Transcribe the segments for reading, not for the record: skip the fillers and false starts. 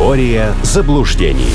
Теория заблуждений.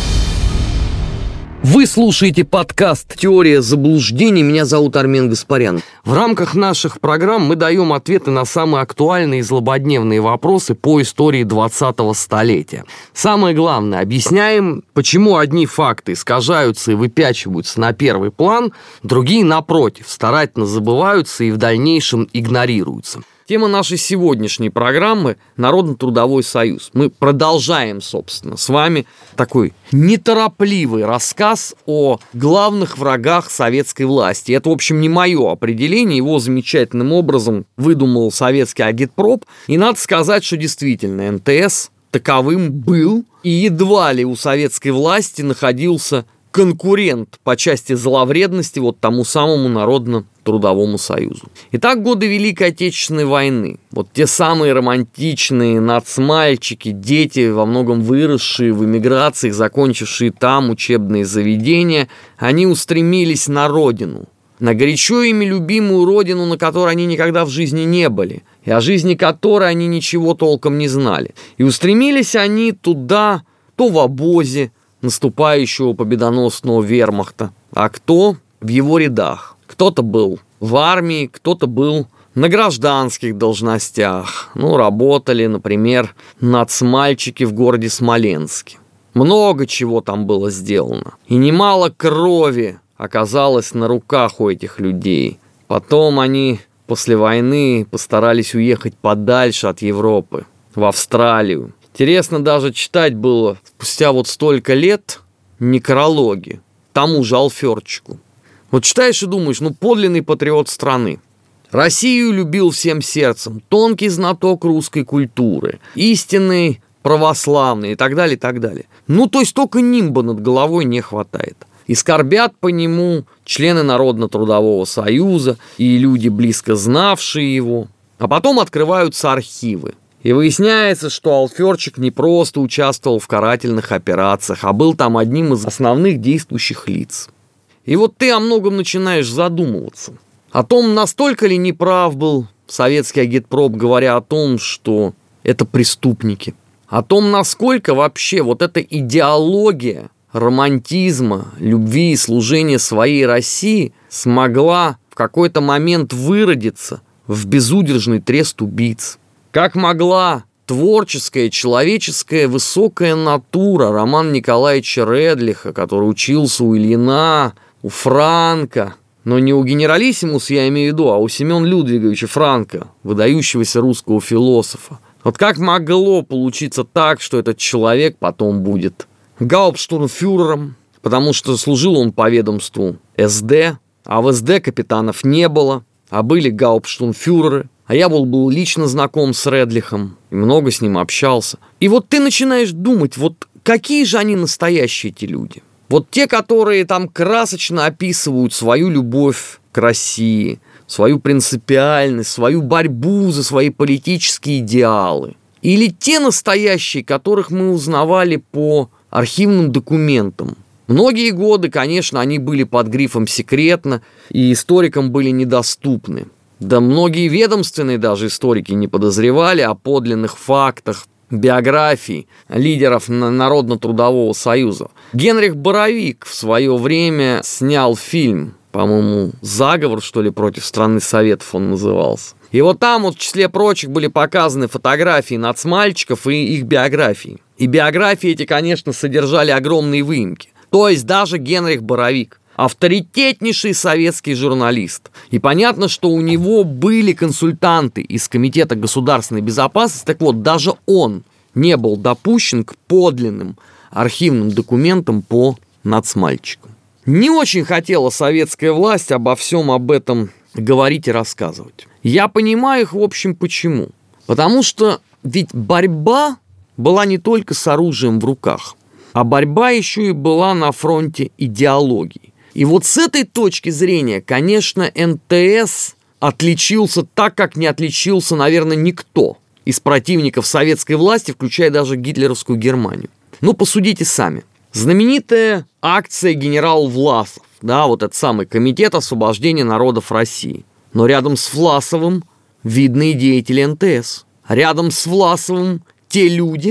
Вы слушаете подкаст «Теория заблуждений». Меня зовут Армен Гаспарян. В рамках наших программ мы даем ответы на самые актуальные и злободневные вопросы по истории 20-го столетия. Самое главное, объясняем, почему одни факты искажаются и выпячиваются на первый план, другие, напротив, старательно забываются и в дальнейшем игнорируются. Тема нашей сегодняшней программы – Народно-трудовой союз. Мы продолжаем, собственно, с вами такой неторопливый рассказ о главных врагах советской власти. Это, в общем, не мое определение, его замечательным образом выдумал советский агитпроп. И надо сказать, что действительно НТС таковым был, и едва ли у советской власти находился конкурент по части зловредности вот тому самому Народно-трудовому союзу. Итак, годы Великой Отечественной войны. Вот те самые романтичные нацмальчики, дети, во многом выросшие в эмиграциях, закончившие там учебные заведения, они устремились на родину. На горячо ими любимую родину, на которой они никогда в жизни не были, и о жизни которой они ничего толком не знали. И устремились они туда, то в обозе наступающего победоносного вермахта, а кто в его рядах. Кто-то был в армии, кто-то был на гражданских должностях. Работали, например, нацмальчики в городе Смоленске. Много чего там было сделано. И немало крови оказалось на руках у этих людей. Потом они после войны постарались уехать подальше от Европы, в Австралию. Интересно даже читать было спустя вот столько лет некрологи тому же Алферчику. Вот читаешь и думаешь, подлинный патриот страны. Россию любил всем сердцем, тонкий знаток русской культуры, истинный православный и так далее, и так далее. То есть только нимба над головой не хватает. И скорбят по нему члены Народно-трудового союза и люди, близко знавшие его. А потом открываются архивы. И выясняется, что Алферчик не просто участвовал в карательных операциях, а был там одним из основных действующих лиц. И вот ты о многом начинаешь задумываться. О том, настолько ли неправ был советский агитпроп, говоря о том, что это преступники. О том, насколько вообще вот эта идеология романтизма, любви и служения своей России смогла в какой-то момент выродиться в безудержный трест убийц. Как могла творческая, человеческая, высокая натура Романа Николаевича Редлиха, который учился у Ильина, у Франка, но не у генералиссимуса, я имею в виду, а у Семена Людвиговича Франка, выдающегося русского философа. Вот как могло получиться так, что этот человек потом будет гауптштурмфюрером, потому что служил он по ведомству СД, а в СД капитанов не было, а были гауптштурмфюреры. А я был лично знаком с Редлихом и много с ним общался. И вот ты начинаешь думать, вот какие же они настоящие эти люди? Вот те, которые там красочно описывают свою любовь к России, свою принципиальность, свою борьбу за свои политические идеалы. Или те настоящие, которых мы узнавали по архивным документам. Многие годы, конечно, они были под грифом «секретно» и историкам были недоступны. Да многие ведомственные даже историки не подозревали о подлинных фактах биографий лидеров Народно-трудового союза. Генрих Боровик в свое время снял фильм, по-моему, «Заговор», что ли, против страны Советов он назывался. И вот там в числе прочих были показаны фотографии нацмальчиков и их биографии. И биографии эти, конечно, содержали огромные выемки. То есть даже Генрих Боровик. Авторитетнейший советский журналист. И понятно, что у него были консультанты из Комитета государственной безопасности. Так вот, даже он не был допущен к подлинным архивным документам по нацмальчикам. Не очень хотела советская власть обо всем об этом говорить и рассказывать. Я понимаю их, в общем, почему. Потому что ведь борьба была не только с оружием в руках, а борьба еще и была на фронте идеологии. И вот с этой точки зрения, конечно, НТС отличился так, как не отличился, наверное, никто из противников советской власти, включая даже гитлеровскую Германию. Посудите сами. Знаменитая акция генерал Власов, вот этот самый Комитет освобождения народов России. Но рядом с Власовым видные деятели НТС. Рядом с Власовым те люди,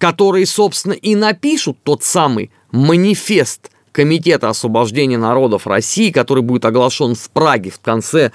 которые, собственно, и напишут тот самый манифест Комитета освобождения народов России, который будет оглашен в Праге в конце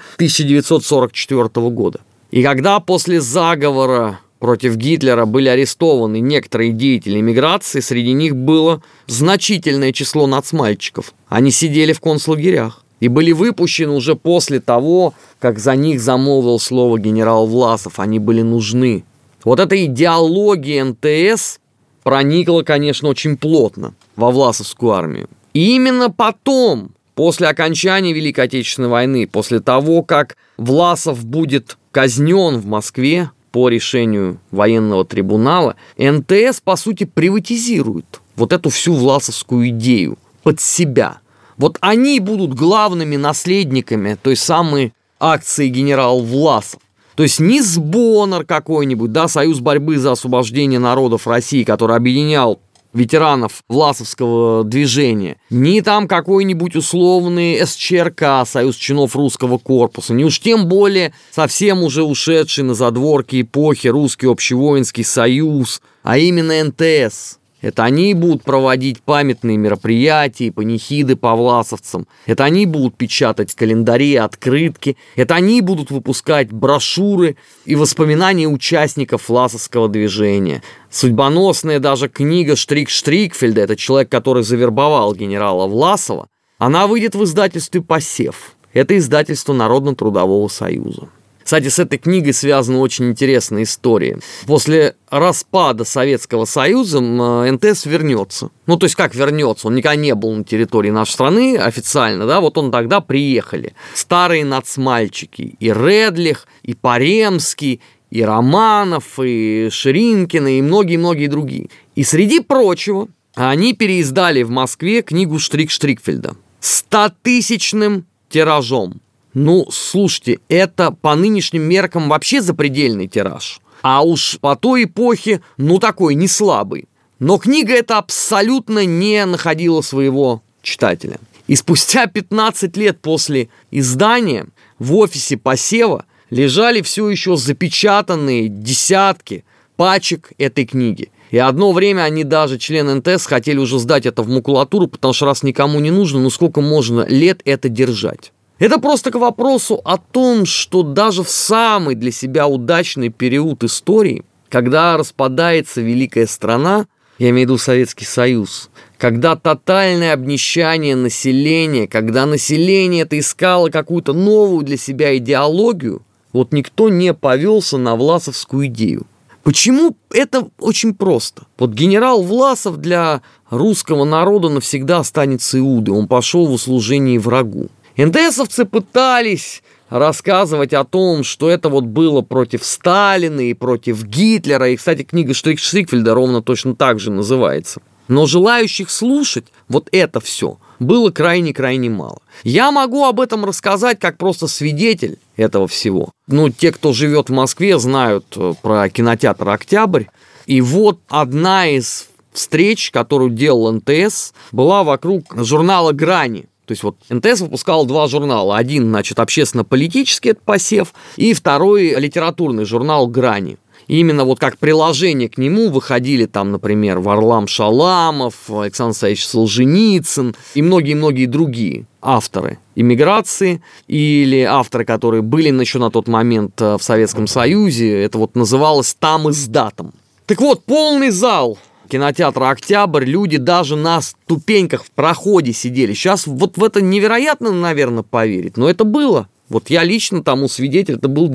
1944 года. И когда после заговора против Гитлера были арестованы некоторые деятели эмиграции, среди них было значительное число нацмальчиков. Они сидели в концлагерях и были выпущены уже после того, как за них замолвил слово генерал Власов. Они были нужны. Вот эта идеология НТС проникла, конечно, очень плотно во Власовскую армию. И именно потом, после окончания Великой Отечественной войны, после того, как Власов будет казнен в Москве по решению военного трибунала, НТС, по сути, приватизирует вот эту всю власовскую идею под себя. Вот они будут главными наследниками той самой акции генерал Власов. То есть не Сбонар какой-нибудь, да, Союз борьбы за освобождение народов России, который объединял ветеранов Власовского движения, ни там какой-нибудь условный СЧРК, Союз чинов русского корпуса, ни уж тем более совсем уже ушедший на задворки эпохи Русский общевоинский союз, а именно НТС. Это они будут проводить памятные мероприятия и панихиды по власовцам. Это они будут печатать календари, открытки. Это они будут выпускать брошюры и воспоминания участников власовского движения. Судьбоносная даже книга Штрик-Штрикфельда, это человек, который завербовал генерала Власова, она выйдет в издательстве «Посев». Это издательство Народно-трудового союза. Кстати, с этой книгой связана очень интересная история. После распада Советского Союза НТС вернется. Ну, то есть, как вернется? Он никогда не был на территории нашей страны официально, да, вот он тогда приехали. Старые нацмальчики, и Редлих, и Паремский, и Романов, и Ширинкина, и многие-многие другие. И среди прочего, они переиздали в Москве книгу Штрик-Штрикфельда 100-тысячным тиражом. Ну, слушайте, это по нынешним меркам вообще запредельный тираж. А уж по той эпохе, ну, такой не слабый. Но книга эта абсолютно не находила своего читателя. И спустя 15 лет после издания в офисе Посева лежали все еще запечатанные десятки пачек этой книги. И одно время они даже, члены НТС, хотели уже сдать это в макулатуру, потому что раз никому не нужно, ну сколько можно лет это держать? Это просто к вопросу о том, что даже в самый для себя удачный период истории, когда распадается великая страна, я имею в виду Советский Союз, когда тотальное обнищание населения, когда население это искало какую-то новую для себя идеологию, вот никто не повелся на власовскую идею. Почему? Это очень просто. Вот генерал Власов для русского народа навсегда останется Иудой, он пошел в услужение врагу. НТСовцы пытались рассказывать о том, что это вот было против Сталина и против Гитлера. И, кстати, книга Штрик-Штрикфельда ровно точно так же называется. Но желающих слушать вот это все было крайне-крайне мало. Я могу об этом рассказать как просто свидетель этого всего. Ну, те, кто живет в Москве, знают про кинотеатр «Октябрь». И вот одна из встреч, которую делал НТС, была вокруг журнала «Грани». То есть вот НТС выпускал два журнала. Один, значит, общественно-политический, это «Посев», и второй литературный журнал «Грани». И именно вот как приложение к нему выходили там, например, Варлам Шаламов, Александр Александрович Солженицын и многие-многие другие авторы эмиграции или авторы, которые были еще на тот момент в Советском Союзе. Это вот называлось «Там и с датом». Так вот, полный зал кинотеатра «Октябрь», люди даже на ступеньках в проходе сидели. Сейчас вот в это невероятно, наверное, поверить, но это было. Вот я лично тому свидетель, это был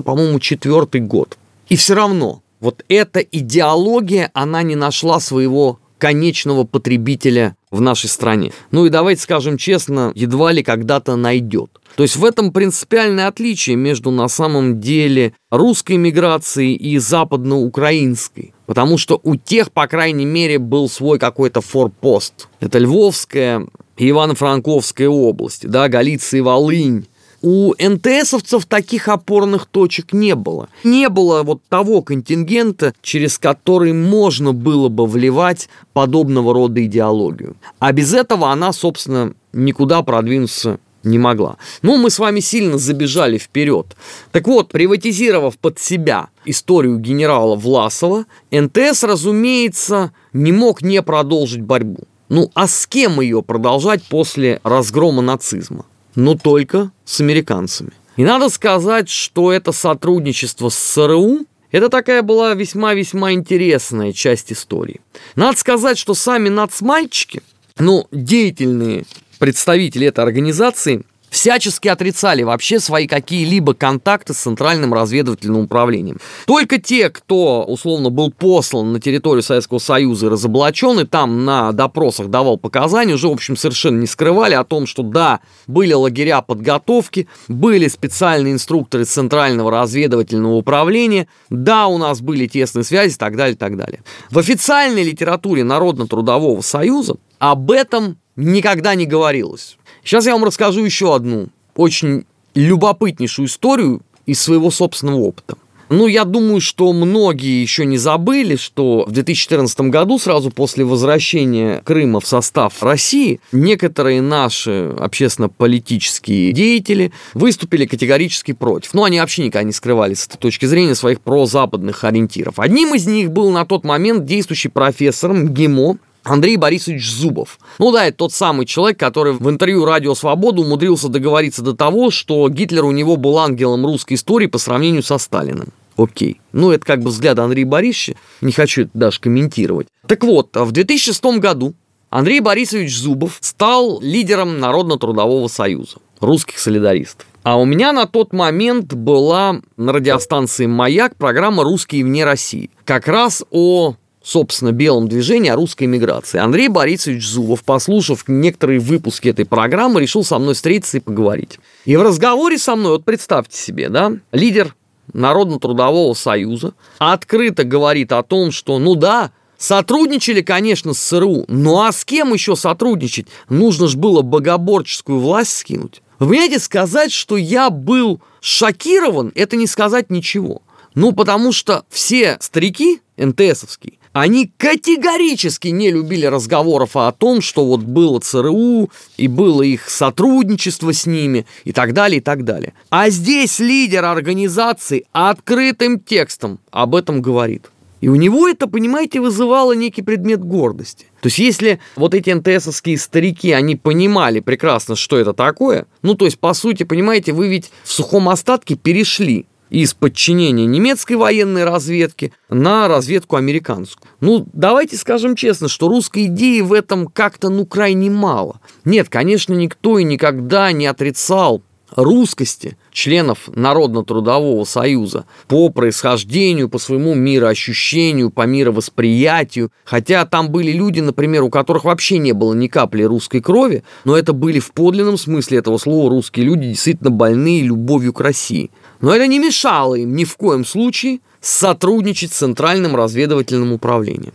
94-й год. И все равно, вот эта идеология, она не нашла своего конечного потребителя в нашей стране. Ну и давайте скажем честно, едва ли когда-то найдет. То есть в этом принципиальное отличие между на самом деле русской миграцией и западноукраинской. Потому что у тех, по крайней мере, был свой какой-то форпост. Это Львовская и Ивано-Франковская области, да, Галиция и Волынь. У НТСовцев таких опорных точек не было. Не было вот того контингента, через который можно было бы вливать подобного рода идеологию. А без этого она, собственно, никуда продвинуться не могла. Но мы с вами сильно забежали вперед. Так вот, приватизировав под себя историю генерала Власова, НТС, разумеется, не мог не продолжить борьбу. Ну, а с кем ее продолжать после разгрома нацизма? Ну, только с американцами. И надо сказать, что это сотрудничество с ЦРУ, это такая была весьма-весьма интересная часть истории. Надо сказать, что сами нацмальчики, деятельные представители этой организации, всячески отрицали вообще свои какие-либо контакты с Центральным разведывательным управлением. Только те, кто, условно, был послан на территорию Советского Союза и разоблачен, и там на допросах давал показания, уже, в общем, совершенно не скрывали о том, что да, были лагеря подготовки, были специальные инструкторы Центрального разведывательного управления, да, у нас были тесные связи и так далее, и так далее. В официальной литературе Народно-трудового союза об этом никогда не говорилось. Сейчас я вам расскажу еще одну очень любопытнейшую историю из своего собственного опыта. Я думаю, что многие еще не забыли, что в 2014 году, сразу после возвращения Крыма в состав России, некоторые наши общественно-политические деятели выступили категорически против. Они вообще никогда не скрывали с этой точки зрения своих прозападных ориентиров. Одним из них был на тот момент действующий профессор МГИМО Андрей Борисович Зубов. Это тот самый человек, который в интервью «Радио Свобода» умудрился договориться до того, что Гитлер у него был ангелом русской истории по сравнению со Сталиным. Окей. Это как бы взгляд Андрея Борисовича. Не хочу это даже комментировать. Так вот, в 2006 году Андрей Борисович Зубов стал лидером Народно-трудового союза, русских солидаристов. А у меня на тот момент была на радиостанции «Маяк» программа «Русские вне России». Как раз о белом движении, о русской эмиграции. Андрей Борисович Зубов, послушав некоторые выпуски этой программы, решил со мной встретиться и поговорить. И в разговоре со мной, представьте себе, лидер Народно-трудового союза открыто говорит о том, что, сотрудничали, конечно, с ЦРУ, а с кем еще сотрудничать? Нужно же было богоборческую власть скинуть. Вы понимаете, сказать, что я был шокирован, это не сказать ничего. Потому что все старики НТСовские, они категорически не любили разговоров о том, что было ЦРУ, и было их сотрудничество с ними, и так далее, и так далее. А здесь лидер организации открытым текстом об этом говорит. И у него это, понимаете, вызывало некий предмет гордости. То есть, если эти НТСовские старики, они понимали прекрасно, что это такое, по сути, понимаете, вы ведь в сухом остатке перешли из подчинения немецкой военной разведки на разведку американскую. Давайте скажем честно, что русской идеи в этом как-то, крайне мало. Нет, конечно, никто и никогда не отрицал русскости членов Народно-трудового союза по происхождению, по своему мироощущению, по мировосприятию. Хотя там были люди, например, у которых вообще не было ни капли русской крови, но это были в подлинном смысле этого слова русские люди, действительно больные любовью к России. Но это не мешало им ни в коем случае сотрудничать с Центральным разведывательным управлением.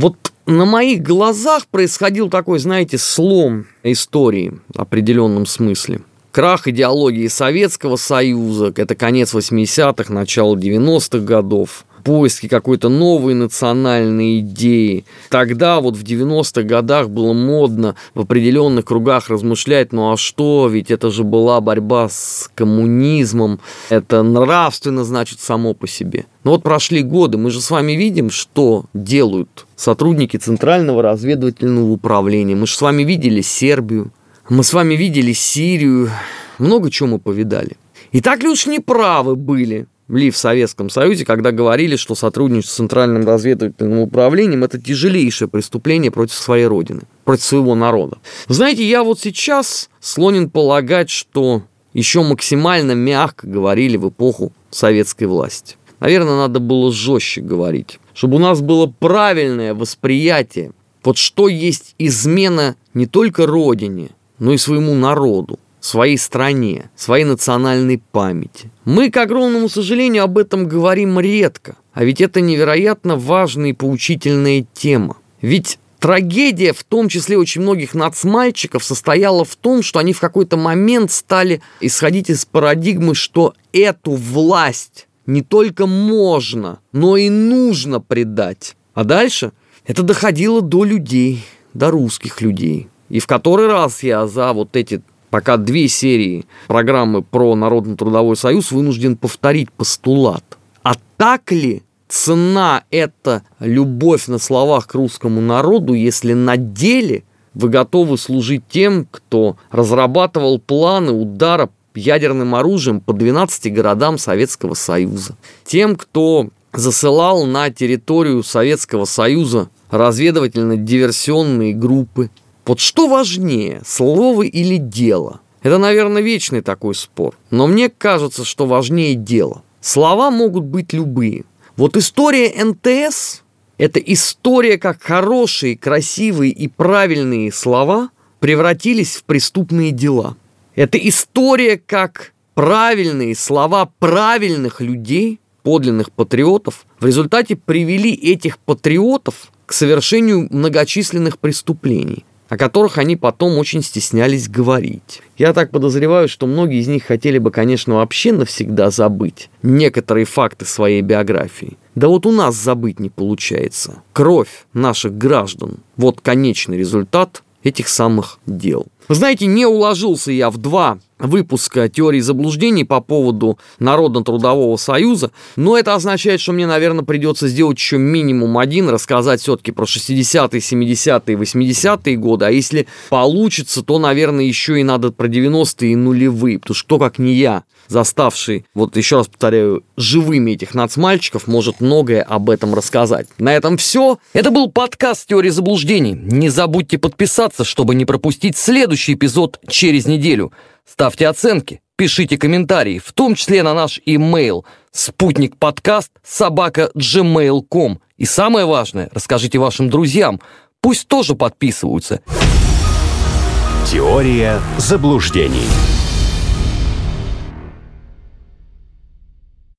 На моих глазах происходил такой, слом истории в определенном смысле. Крах идеологии Советского Союза, это конец 80-х, начало 90-х годов, поиски какой-то новой национальной идеи. Тогда в 90-х годах было модно в определенных кругах размышлять, а что, ведь это же была борьба с коммунизмом, это нравственно, значит, само по себе. Прошли годы, мы же с вами видим, что делают сотрудники Центрального разведывательного управления. Мы же с вами видели Сербию, мы с вами видели Сирию, много чего мы повидали. И так ли уж неправы были в Советском Союзе, когда говорили, что сотрудничество с Центральным разведывательным управлением – это тяжелейшее преступление против своей родины, против своего народа. Знаете, я сейчас склонен полагать, что еще максимально мягко говорили в эпоху советской власти. Наверное, надо было жестче говорить, чтобы у нас было правильное восприятие, что есть измена не только родине, но и своему народу, своей стране, своей национальной памяти. Мы, к огромному сожалению, об этом говорим редко, а ведь это невероятно важная и поучительная тема. Ведь трагедия, в том числе очень многих нацмальчиков, состояла в том, что они в какой-то момент стали исходить из парадигмы, что эту власть не только можно, но и нужно предать. А дальше это доходило до людей, до русских людей. И в который раз я за эти пока 2 серии программы про Народно-трудовой союз, вынужден повторить постулат. А так ли цена – это любовь на словах к русскому народу, если на деле вы готовы служить тем, кто разрабатывал планы удара ядерным оружием по 12 городам Советского Союза? Тем, кто засылал на территорию Советского Союза разведывательно-диверсионные группы? Вот что важнее, слово или дело? Это, наверное, вечный такой спор. Но мне кажется, что важнее дело. Слова могут быть любые. Вот история НТС – это история, как хорошие, красивые и правильные слова превратились в преступные дела. Это история, как правильные слова правильных людей, подлинных патриотов, в результате привели этих патриотов к совершению многочисленных преступлений, о которых они потом очень стеснялись говорить. Я так подозреваю, что многие из них хотели бы, конечно, вообще навсегда забыть некоторые факты своей биографии. Да вот у нас забыть не получается. Кровь наших граждан – вот конечный результат этих самых дел. Вы знаете, не уложился я в 2 выпуска теории заблуждений по поводу Народно-трудового союза, но это означает, что мне, наверное, придется сделать еще минимум 1, рассказать все-таки про 60-е, 70-е, 80-е годы, а если получится, то, наверное, еще и надо про 90-е и нулевые, потому что кто, как не я, заставший, вот еще раз повторяю, живыми этих нацмальчиков, может многое об этом рассказать. На этом все. Это был подкаст «Теория заблуждений». Не забудьте подписаться, чтобы не пропустить следующий эпизод через неделю. Ставьте оценки, пишите комментарии, в том числе на наш имейл sputnikpodcast@gmail.com. И самое важное, расскажите вашим друзьям, пусть тоже подписываются. Теория заблуждений.